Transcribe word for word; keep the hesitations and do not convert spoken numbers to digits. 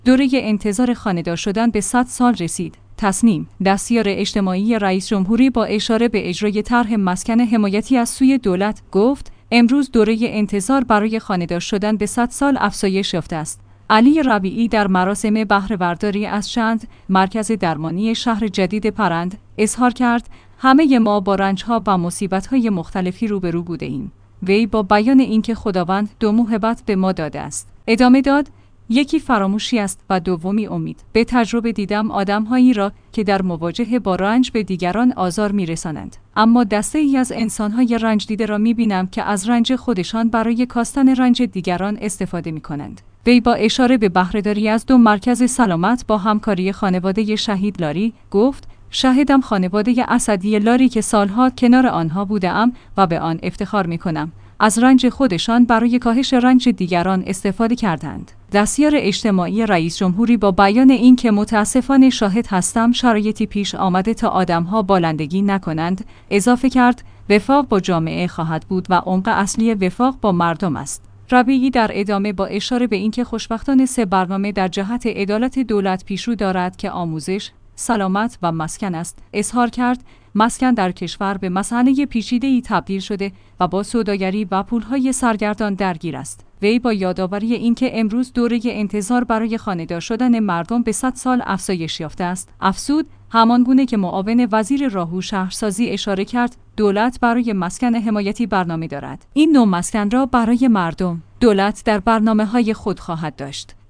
دوره انتظار خانه‌دار شدن به صد سال رسید. تصمیم دستیار اجتماعی رئیس جمهوری با اشاره به اجرای طرح مسکن حمایتی از سوی دولت گفت امروز دوره انتظار برای خانه‌دار شدن به صد سال افزایش یافته است. علی ربیعی در مراسم بهره برداری از چند مرکز درمانی شهر جدید پرند اظهار کرد همه ما با رنج‌ها و مصیبت‌های مختلفی روبرو بوده‌ایم. وی با بیان اینکه خداوند دو موهبت به ما داده است ادامه داد یکی فراموشی است و دومی امید. به تجربه دیدم آدم‌هایی را که در مواجهه با رنج به دیگران آزار می‌رسانند، اما دسته‌ای از انسان‌های رنج دیده را می‌بینم که از رنج خودشان برای کاستن رنج دیگران استفاده می‌کنند. وی با اشاره به بهره‌داری از دو مرکز سلامت با همکاری خانواده شهید لاری گفت شاهدم خانواده اسدی لاری که سالها کنار آنها بوده‌ام و به آن افتخار می‌کنم. از رنج خودشان برای کاهش رنج دیگران استفاده کردند. دستیار اجتماعی رئیس جمهوری با بیان این که متاسفانه شاهد هستم شرایطی پیش آمده تا آدم‌ها بالندگی نکنند، اضافه کرد وفاق با جامعه خواهد بود و عمق اصلی وفاق با مردم است. ربیعی در ادامه با اشاره به اینکه خوشبختانه سه برنامه در جهت عدالت دولت پیشرو دارد که آموزش، سلامت و مسکن است، اظهار کرد مسکن در کشور به مسئله پیچیده‌ای تبدیل شده و با سوداگری و پولهای سرگردان درگیر است. وی با یادآوری اینکه امروز دوره انتظار برای خانه‌دار شدن مردم به صد سال افزایش یافته است، افزود همانگونه که معاون وزیر راهو شهرسازی اشاره کرد، دولت برای مسکن حمایتی برنامه دارد. این نوع مسکن را برای مردم دولت در برنامه‌های خود خواهد داشت.